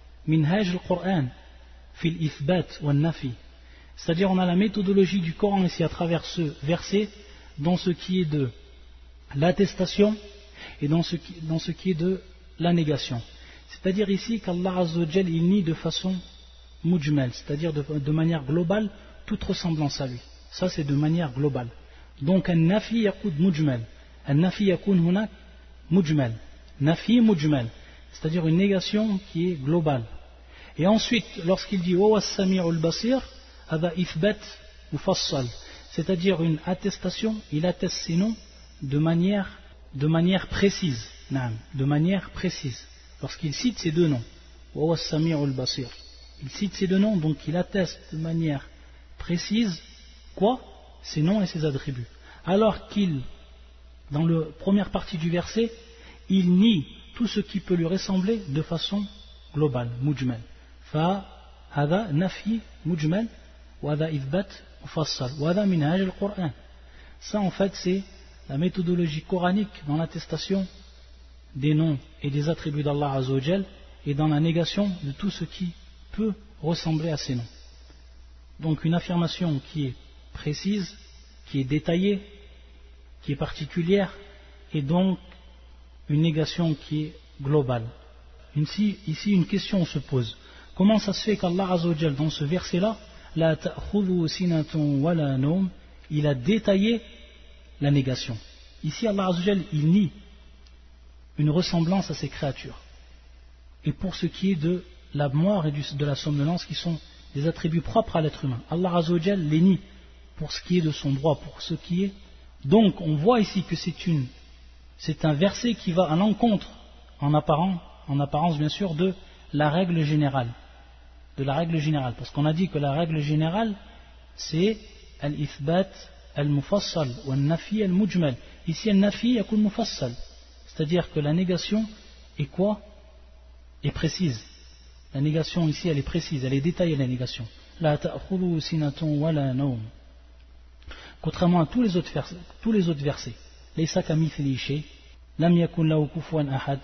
[SPEAKER 1] fil ithbat wa nafi. C'est-à-dire, on a la méthodologie du Coran ici à travers ce verset, dans ce qui est de l'attestation et dans ce qui est de la négation. C'est-à-dire ici qu'Allah Azza wa Jal, il nie de façon mujmal, c'est-à-dire de manière globale, toute ressemblance à lui. Ça, c'est de manière globale. Donc, un nafi yakoud mujmal. Un nafi yakoun hunak mujmal. Nafi mujmal, c'est-à-dire une négation qui est globale. Et ensuite, lorsqu'il dit wa huwa as-sami'ul basir, hada ithbat mufassal, c'est-à-dire une attestation, il atteste ces noms de manière précise. De manière précise. Lorsqu'il cite ces deux noms, wa huwa as-sami'ul basir, il cite ces deux noms, donc il atteste de manière précise quoi? Ces noms et ces attributs. Alors qu'il, dans la première partie du verset, il nie tout ce qui peut lui ressembler de façon globale, mujmal. Fa hada nafi mujmal wa hada ithbat mufassal wa hada minhaj al-Qur'an. Ça en fait c'est la méthodologie coranique dans l'attestation des noms et des attributs d'Allah Azza wa Jal et dans la négation de tout ce qui peut ressembler à ces noms. Donc une affirmation qui est précise, qui est détaillée, qui est particulière, et donc une négation qui est globale. Ici, une question se pose. Comment ça se fait qu'Allah Azza wa Jal, dans ce verset-là, la ta'khudhu sinatun wa la nawm, il a détaillé la négation. Ici, Allah Azza wa Jal, il nie une ressemblance à ses créatures. Et pour ce qui est de la mort et de la somnolence, qui sont des attributs propres à l'être humain, Allah Azza wa Jal les nie pour ce qui est de son droit, pour ce qui est. Donc, on voit ici que c'est un verset qui va à l'encontre, en apparence bien sûr, de la règle générale. Parce qu'on a dit que la règle générale, c'est al-ithbat al-mufassal ou al-nafi al-mujmal. Ici, al-nafi yakun mufassal. C'est-à-dire que la négation est quoi? Est précise. La négation ici, elle est précise, elle est détaillée, la négation. La ta'khudhu sinatun wa la nawm. Contrairement à tous les autres versets. Laysa kamithlihi shay, lam yakun lahu kufuwan ahad,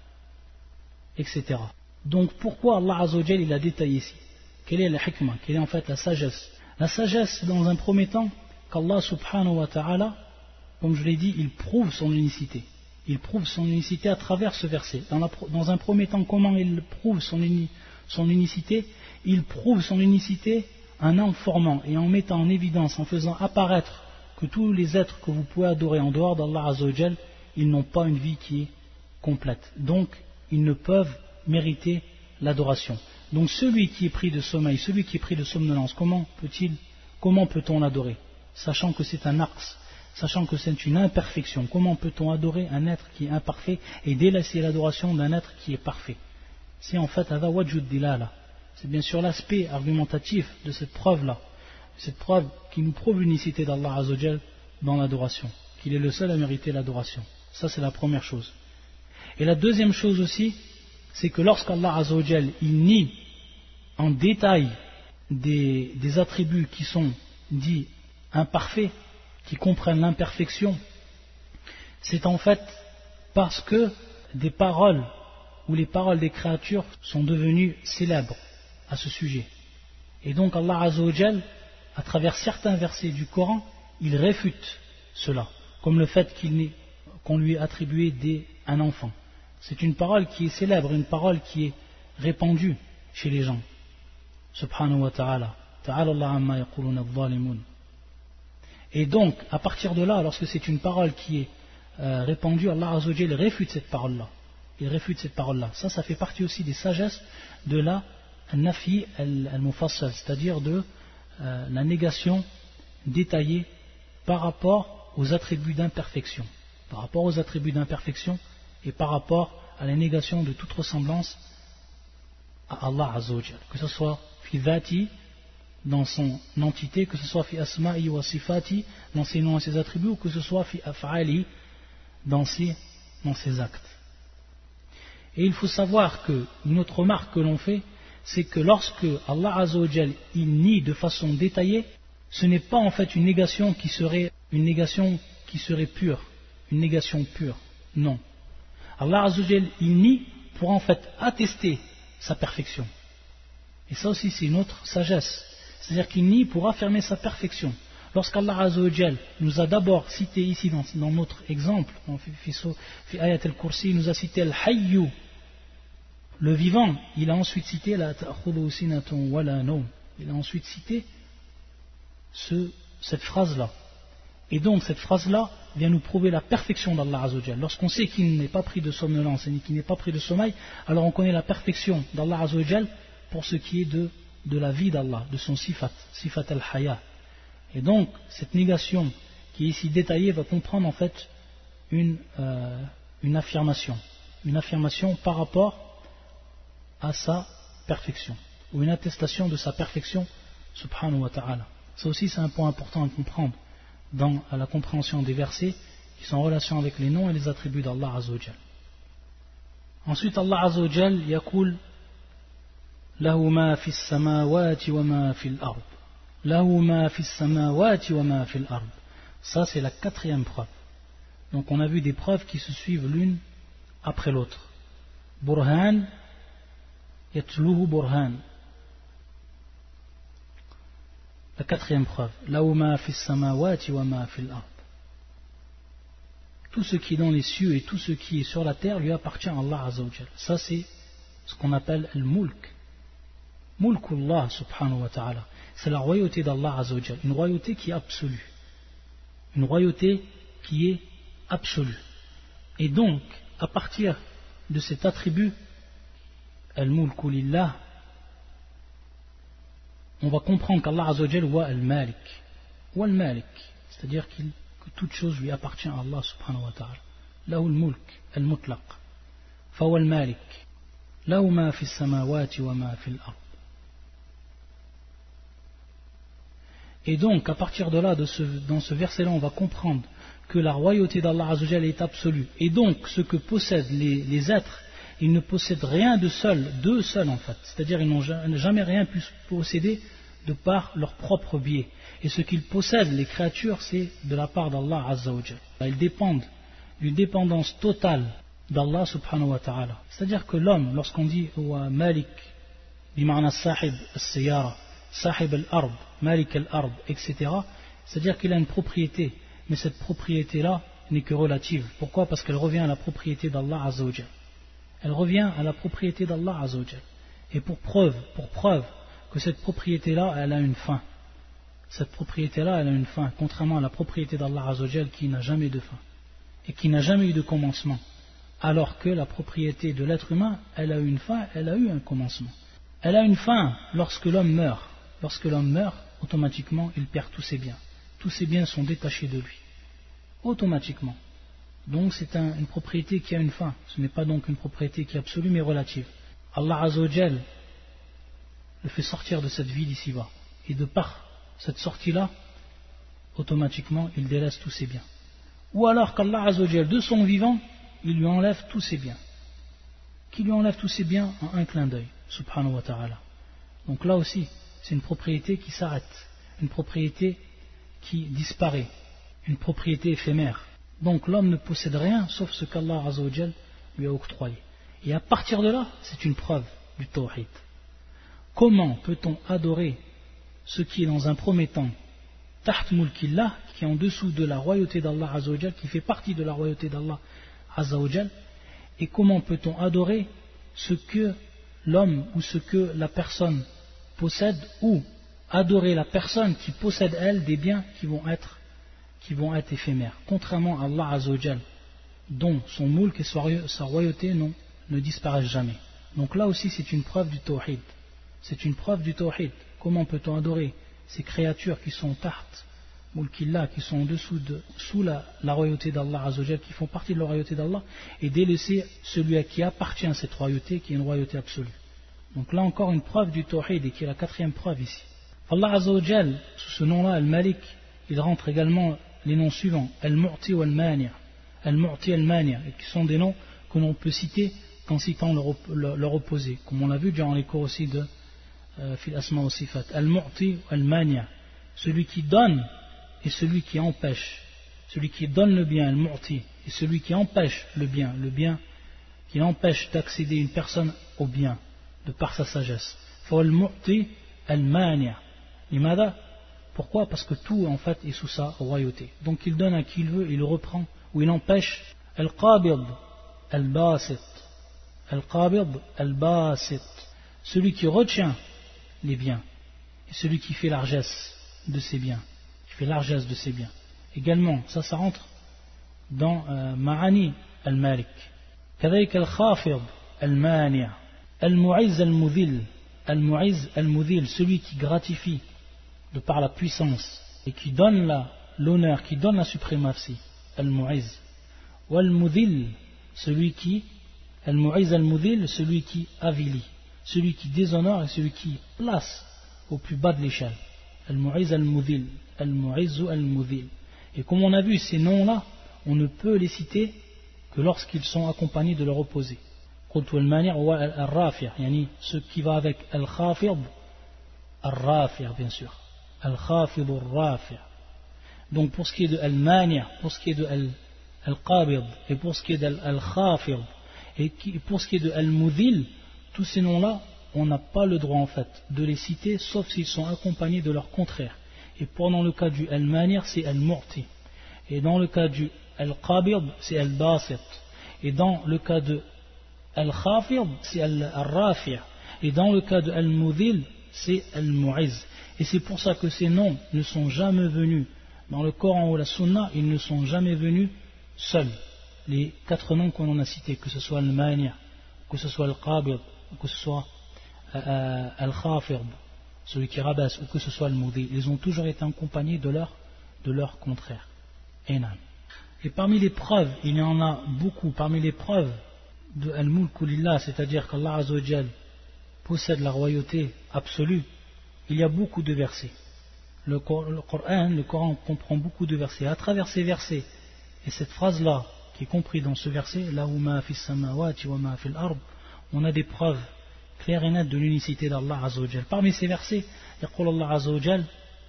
[SPEAKER 1] etc. Donc pourquoi Allah Azza wa Jal il a détaillé ici? Quelle est la hikmah? Quelle est en fait la sagesse? La sagesse, dans un premier temps, qu'Allah subhanahu wa ta'ala, comme je l'ai dit, il prouve son unicité. Il prouve son unicité à travers ce verset. Dans un premier temps, comment il prouve son unicité? Il prouve son unicité en informant et en mettant en évidence, en faisant apparaître que tous les êtres que vous pouvez adorer en dehors d'Allah Azza wa Jal, ils n'ont pas une vie qui est complète. Donc, ils ne peuvent mériter l'adoration. Donc, celui qui est pris de sommeil, celui qui est pris de somnolence, comment peut-on l'adorer? Sachant que c'est un aqs, sachant que c'est une imperfection. Comment peut-on adorer un être qui est imparfait et délaisser l'adoration d'un être qui est parfait? C'est en fait hada wajud dilala. C'est bien sûr l'aspect argumentatif de cette preuve-là, cette preuve qui nous prouve l'unicité d'Allah Azzawajal dans l'adoration, qu'il est le seul à mériter l'adoration. Ça, c'est la première chose. Et la deuxième chose aussi, c'est que lorsqu'Allah Azzawajal il nie en détail des attributs qui sont dits imparfaits, qui comprennent l'imperfection, c'est en fait parce que des paroles ou les paroles des créatures sont devenues célèbres à ce sujet. Et donc Allah Azzawajal, à travers certains versets du Coran, il réfute cela, comme le fait qu'on lui ait attribué un enfant. C'est une parole qui est célèbre, une parole qui est répandue chez les gens. Subhanahu wa ta'ala. Ta'ala Allah amma yaquluna adh-dhalimun. Et donc, à partir de là, lorsque c'est une parole qui est répandue, Allah Azzawajal réfute cette parole-là. Il réfute cette parole-là. Ça fait partie aussi des sagesses de la nafi al-mufassal, c'est-à-dire de la négation détaillée par rapport aux attributs d'imperfection. Par rapport aux attributs d'imperfection et par rapport à la négation de toute ressemblance à Allah Azzawajal. Que ce soit fi dhati, dans son entité, que ce soit fi asma'i wa sifati, dans ses noms et ses attributs, ou que ce soit fi af'ali, dans ses actes. Et il faut savoir qu'une autre remarque que l'on fait, c'est que lorsque Allah Azzawajal il nie de façon détaillée, ce n'est pas en fait une négation qui serait pure, une négation pure, non. Allah Azzawajal il nie pour en fait attester sa perfection. Et ça aussi c'est une autre sagesse, c'est-à-dire qu'il nie pour affirmer sa perfection. Lorsqu'Allah Azzawajal nous a d'abord cité ici dans notre exemple, dans fi ayat al-Kursi, il nous a cité al-Hayyu, le vivant, il a ensuite cité la ta'khudhu sinatun wala nawm. Il a ensuite cité cette phrase-là. Et donc cette phrase-là vient nous prouver la perfection d'Allah Azzawajal. Lorsqu'on sait qu'il n'est pas pris de somnolence et qu'il n'est pas pris de sommeil, alors on connaît la perfection d'Allah Azzawajal pour ce qui est de la vie d'Allah, de son sifat al-haya. Et donc cette négation qui est ici détaillée va comprendre en fait une affirmation par rapport à sa perfection, ou une attestation de sa perfection subhanahu wa ta'ala. Ça aussi c'est un point important à comprendre dans la compréhension des versets qui sont en relation avec les noms et les attributs d'Allah Azzawajal. Ensuite Allah Azzawajal yaqul lahu ma fis samawati wa ma fil ard. Lahu ma fis samawati wa ma fil ard. Ça c'est la quatrième preuve. Donc on a vu des preuves qui se suivent l'une après l'autre. Burhan yatluhu burhan. La quatrième preuve, lahu ma fis samawati wa ma fil ard. Tout ce qui est dans les cieux et tout ce qui est sur la terre lui appartient à Allah Azzawajal. Ça c'est ce qu'on appelle al-mulk. Mulkullah subhanahu wa ta'ala. C'est la royauté d'Allah Azzawajal, une royauté qui est absolue. Une royauté qui est absolue. Et donc, à partir de cet attribut, al-mulku lillah, on va comprendre qu'Allah Azzawajal wa al-malik. Wa al-malik, c'est-à-dire que toute chose lui appartient à Allah subhanahu wa ta'ala. Lahu al-mulk, al-mutlaq. Fa wa al-malik. Lahu ma fi samawati wa ma fi al-ard. Et donc, à partir de là, dans ce verset-là, on va comprendre que la royauté d'Allah Azzawajal est absolue. Et donc, ce que possèdent les êtres, ils ne possèdent rien d'eux seuls en fait. C'est-à-dire, ils n'ont jamais rien pu posséder de par leur propre biais. Et ce qu'ils possèdent, les créatures, c'est de la part d'Allah Azzawajal. Ils dépendent d'une dépendance totale d'Allah subhanahu wa ta'ala. C'est-à-dire que l'homme, lorsqu'on dit wa malik, bima'na sahib al-siyara, sahib al-ard, malik al-ard, etc., c'est-à-dire qu'il a une propriété, mais cette propriété-là n'est que relative. Pourquoi? Parce qu'elle revient à la propriété d'Allah Azzawajal. Elle revient à la propriété d'Allah Azzawajal. Et pour preuve que cette propriété-là, elle a une fin. Cette propriété-là, elle a une fin, contrairement à la propriété d'Allah Azzawajal qui n'a jamais de fin et qui n'a jamais eu de commencement. Alors que la propriété de l'être humain, elle a eu une fin, elle a eu un commencement. Elle a une fin lorsque l'homme meurt. Lorsque l'homme meurt, automatiquement, il perd tous ses biens. Tous ses biens sont détachés de lui. automatiquement. Donc c'est une propriété qui a une fin. Ce n'est pas donc une propriété qui est absolue mais relative. Allah Azza wa Jal le fait sortir de cette vie d'ici-bas. Et de par cette sortie-là, automatiquement, il délaisse tous ses biens. Ou alors qu'Allah Azza wa Jal, de son vivant, il lui enlève tous ses biens. Qu'il lui enlève tous ses biens en un clin d'œil, subhanahu wa ta'ala. Donc là aussi, c'est une propriété qui s'arrête, une propriété qui disparaît, une propriété éphémère. Donc l'homme ne possède rien sauf ce qu'Allah Azza wa Jal lui a octroyé. Et à partir de là, c'est une preuve du tawhid. Comment peut-on adorer ce qui est dans un premier temps taht mulkillah, qui est en dessous de la royauté d'Allah Azza wa Jal, qui fait partie de la royauté d'Allah Azza wa Jal, et comment peut-on adorer ce que l'homme ou ce que la personne possède, ou adorer la personne qui possède elle des biens qui vont être éphémères, contrairement à Allah Azza wa Jal, dont son mulk et sa royauté ne disparaissent jamais. Donc là aussi c'est une preuve du tawhid. C'est une preuve du tawhid. Comment peut-on adorer ces créatures qui sont taht mulkillah, qui sont en dessous sous la royauté d'Allah Azza wa Jal, qui font partie de la royauté d'Allah, et délaisser celui à qui appartient cette royauté, qui est une royauté absolue. Donc là encore une preuve du tawhid, et qui est la quatrième preuve ici. Allah Azza wa Jal, sous ce nom-là, Al-Malik, il rentre également les noms suivants, Al-Mu'ti ou Al-Mani'. Al-Mu'ti et Al-Mani', qui sont des noms que l'on peut citer qu'en citant leur opposé, comme on l'a vu durant les cours aussi de Fil Asma wa Sifat. Al-Mu'ti ou Al-Mani', celui qui donne et celui qui empêche. Celui qui donne le bien, Al-Mu'ti, et celui qui empêche le bien qui empêche d'accéder une personne au bien, de par sa sagesse. Al-Mu'ti Al-Mani'. Limada? Pourquoi? Parce que tout en fait est sous sa royauté. Donc il donne à qui il veut, il le reprend, ou il empêche. Al-Qabid Al-Basit. Al-Qabid Al-Basit. Celui qui retient les biens, et celui qui fait largesse de ses biens. Également, ça rentre dans Ma'ani Al-Malik. Kadhaïk Al-Khafid Al-Mani'. Al-Mu'iz Al-Mudhil. Al-Mu'iz Al-Mudhil, celui qui gratifie de par la puissance et qui donne l'honneur, qui donne la suprématie. Al-Mu'iz. Wal-Mudhil, celui qui avilit, celui qui déshonore et celui qui place au plus bas de l'échelle. Al-Mu'iz Al-Mudhil. Al-Mu'iz Al-Mudhil. Et comme on a vu, ces noms-là, on ne peut les citer que lorsqu'ils sont accompagnés de leur opposé. Qultu al-Mani' wa al-Rafi', yani ce qui va avec Al-Khafid, Al-Rafi' bien sûr. Al-Khafid Al-Rafi'. Donc pour ce qui est de Al-Mani', pour ce qui est de Al-Qabid, et pour ce qui est d'Al-Khafid, et pour ce qui est de Al-Mudhil, tous ces noms-là, on n'a pas le droit en fait de les citer, sauf s'ils sont accompagnés de leur contraire. Et dans le cas du Al-Mani', c'est Al-Mu'ti. Et dans le cas du Al-Qabid, c'est Al-Basit. Et dans le cas de Al-Khafid, c'est Al-Rafi'. Et dans le cas de Al-Mudhil, c'est Al-Mu'iz. Et c'est pour ça que ces noms ne sont jamais venus dans le Coran ou la Sunna, ils ne sont jamais venus seuls. Les 4 noms qu'on en a cités, que ce soit Al-Mani', que ce soit Al-Qabid, que ce soit Al-Khafid, celui qui rabaisse, ou que ce soit Al-Mudhil, ils ont toujours été accompagnés de leur contraire. Et parmi les preuves, il y en a beaucoup, parmi les preuves de Al-Mulku Lillah, c'est-à-dire qu'Allah Azza wa Jal possède la royauté absolue, il y a beaucoup de versets. Le Coran comprend beaucoup de versets. À travers ces versets, et cette phrase-là, qui est comprise dans ce verset, Lahu ma fis samawati wa ma fil ard, on a des preuves claires et nettes de l'unicité d'Allah Azza wa Jal. Parmi ces versets, يقول الله عز وجل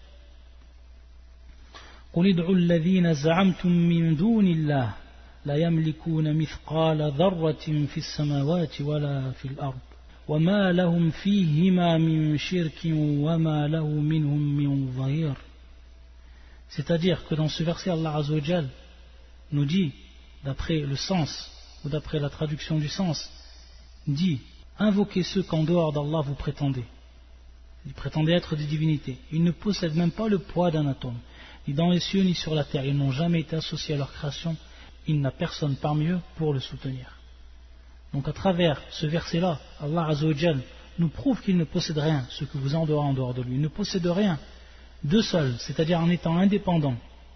[SPEAKER 1] قل ادعوا الذين زعمتم من دون الله لا يملكون مثقال ذرة في السماوات ولا في الأرض وما لهم فيهما من شرك وما له منهم من ظهير. C'est-à-dire que dans ce verset, Allah Azza wa Jal nous dit, d'après le sens ou d'après la traduction du sens, dit: invoquez ceux qu'en dehors d'Allah vous prétendez. Ils prétendaient être des divinités. Ils ne possèdent même pas le poids d'un atome, ni dans les cieux ni sur la terre. Ils n'ont jamais été associés à leur création. Il n'a personne parmi eux pour le soutenir. Donc à travers ce verset-là, Allah Azza wa Jal nous prouve qu'il ne possède rien, ce que vous en dehors de lui. Il ne possède rien de seul, c'est-à-dire en étant indépendant.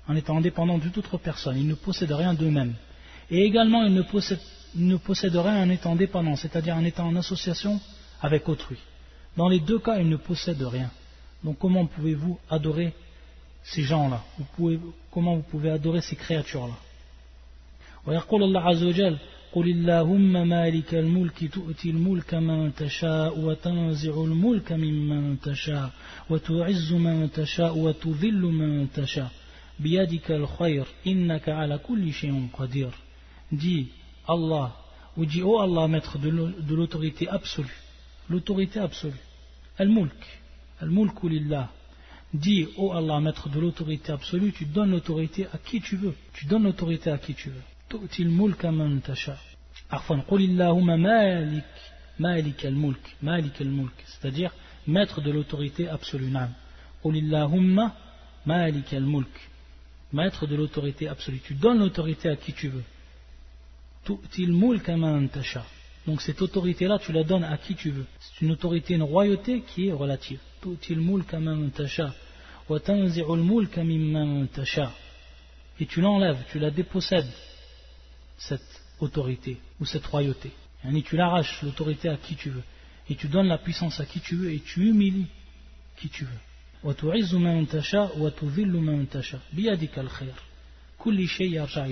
[SPEAKER 1] en étant indépendants de toute autre personne. Ils ne possèdent rien d'eux-mêmes. Et également, ils ne possèdent rien en étant dépendants, c'est-à-dire en étant en association avec autrui. Dans les deux cas, ils ne possèdent rien. Donc comment pouvez-vous adorer ces gens-là? Comment vous pouvez adorer ces créatures-là? ويقول الله عز وجل قل اللهم مالك الملك تؤتي الملك من تشاء وتنزع الملك ممن تشاء وتعز من تشاء وتذل من تشاء بيدك الخير إنك على كل شيء قدير. Dis Allah, ou dis oh Allah, maître de l'autorité absolue, l'autorité absolue, al-mulku lillah. Dis oh Allah, maître de l'autorité absolue, tu donnes l'autorité à qui tu veux, tu donnes l'autorité à qui tu veux. تؤتي الملك من تشاء. عفوا قل اللهم مالك الملك, c'est-à-dire maître de l'autorité absolue. نعم قل اللهم مالك الملك, maître de l'autorité absolue, tu donnes l'autorité à qui tu veux. تؤتي الملك من تشاء, donc cette autorité là tu la donnes à qui tu veux. C'est une autorité, une royauté qui est relative. تؤتي الملك من تشاء وتنزع الملك ممن تشاء, et tu l'enlèves, tu la dépossèdes, cette autorité ou cette royauté. Et tu l'arraches l'autorité à qui tu veux, et tu donnes la puissance à qui tu veux, et tu humilies qui tu veux. وتعز من تشاء وتذل من تشاء بيدك الخير كل شيء يرجع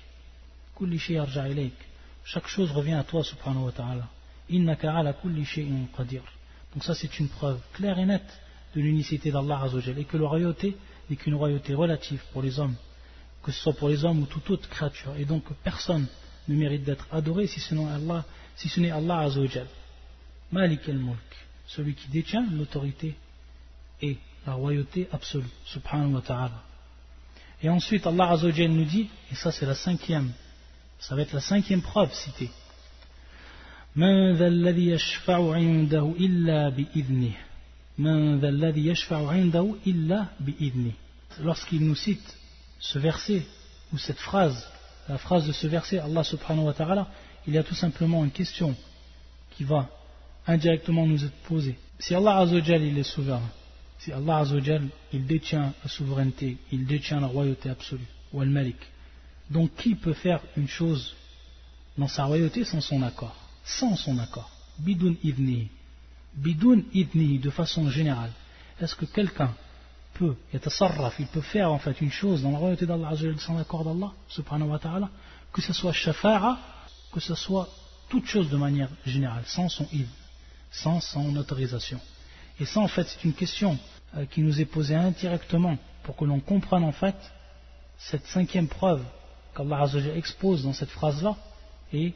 [SPEAKER 1] إليك. Chaque chose revient à toi, subhanahu wa ta'ala. إنك على كل شيء قدير. Donc ça c'est une preuve claire et nette de l'unicité d'Allah Azza wa Jalla, et que la royauté n'est qu'une royauté relative pour les hommes, que ce soit pour les hommes ou toute autre créature, et donc personne ne mérite d'être adoré si ce n'est Allah Azza wa Jal. Malik al-Mulk, celui qui détient l'autorité et la royauté absolue, subhanahu wa ta'ala. Et ensuite Allah Azza wa Jal nous dit, et ça c'est ça va être la cinquième preuve citée, Man dha alladhi yashfa'u 'indahu illa bi'idhnih. Man dha alladhi yashfa'u 'indahu illa bi'idhnih. Lorsqu'il nous cite ce verset, ou cette phrase, la phrase de ce verset, Allah subhanahu wa ta'ala, il y a tout simplement une question qui va indirectement nous être posée. Si Allah Azza wa Jal il est souverain, si Allah Azza wa Jal il détient la souveraineté, il détient la royauté absolue, ou al-Malik, donc qui peut faire une chose dans sa royauté sans son accord? Sans son accord, bidun idni, de façon générale. Est-ce que quelqu'un peut, il peut faire en fait une chose dans la royauté d'Allah Azza wa Jal sans l'accord d'Allah subhanahu wa ta'ala, que ce soit shafa'a, que ce soit toute chose de manière générale, sans son idn, sans son autorisation. Et ça en fait c'est une question qui nous est posée indirectement pour que l'on comprenne en fait cette cinquième preuve qu'Allah Azza wa Jal expose dans cette phrase là, et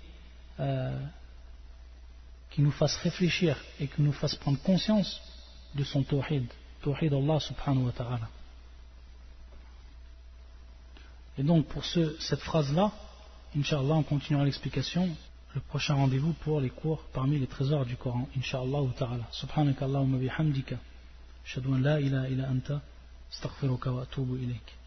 [SPEAKER 1] qui nous fasse réfléchir et qui nous fasse prendre conscience de son tawhid Allah subhanahu wa ta'ala. Et donc pour cette phrase là, Inch'Allah, on continuera l'explication le prochain rendez-vous pour les cours parmi les trésors du Coran, Inch'Allah ta'ala. Subhanaka Allahumma bihamdika ashhadu an la ilaha illa anta astaghfiruka wa atubu ilayk.